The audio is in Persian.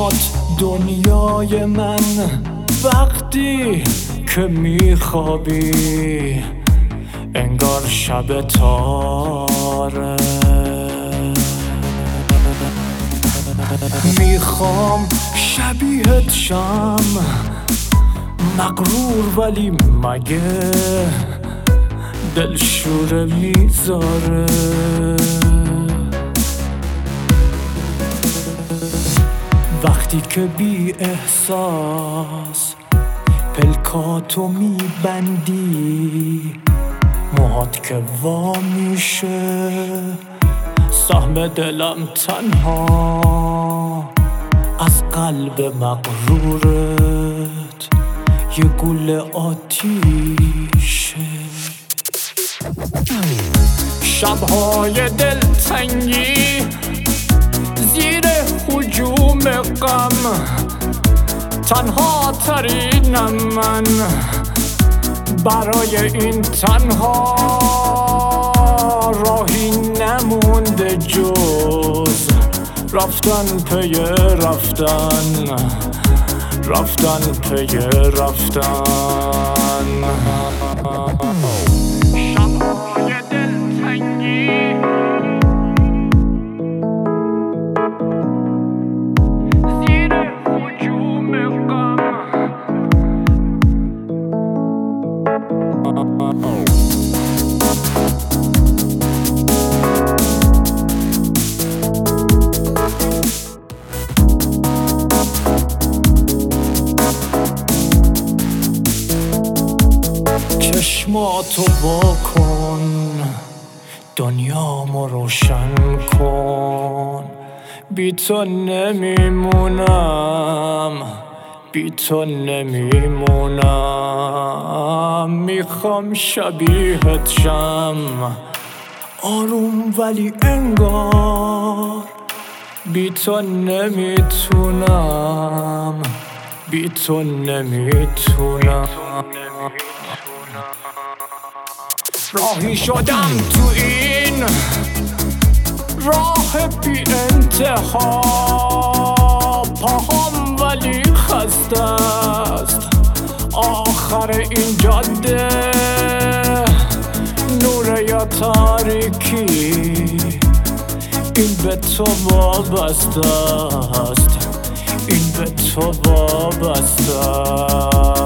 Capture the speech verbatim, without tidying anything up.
چشمات دنیای من، وقتی که میخوابی انگار شب تاره. میخوام شبیهت شم، مغرور ولی مگه دلشوره میذاره. وقتی که بی احساس پلکاتو میبندی، موهات که وا میشه، سهم دلم تنها از قلب مغرورت یه گوله آتیشه. شبهای دلتنگی زیر هجوم غم، تنها ترینم من برای این تنها، راهی نمونده جز رفتن پی رفتن، رفتن پی رفتن. شبهای دلتنگی زیر هجوم غم، چشماتو واکن، دنیامو روشن کن. بی تو نمیمونم، بی تو نمیمونم. میخوام شبیهت شم، آروم ولی انگار بی تو نمیتونم، بی تو نمیتونم. راهی شدم تو این راه بی انتها، پاهم ولی خسته است آخر این جاده. نور یا تاریکی این به تو وابسته است، این به تو وابسته است.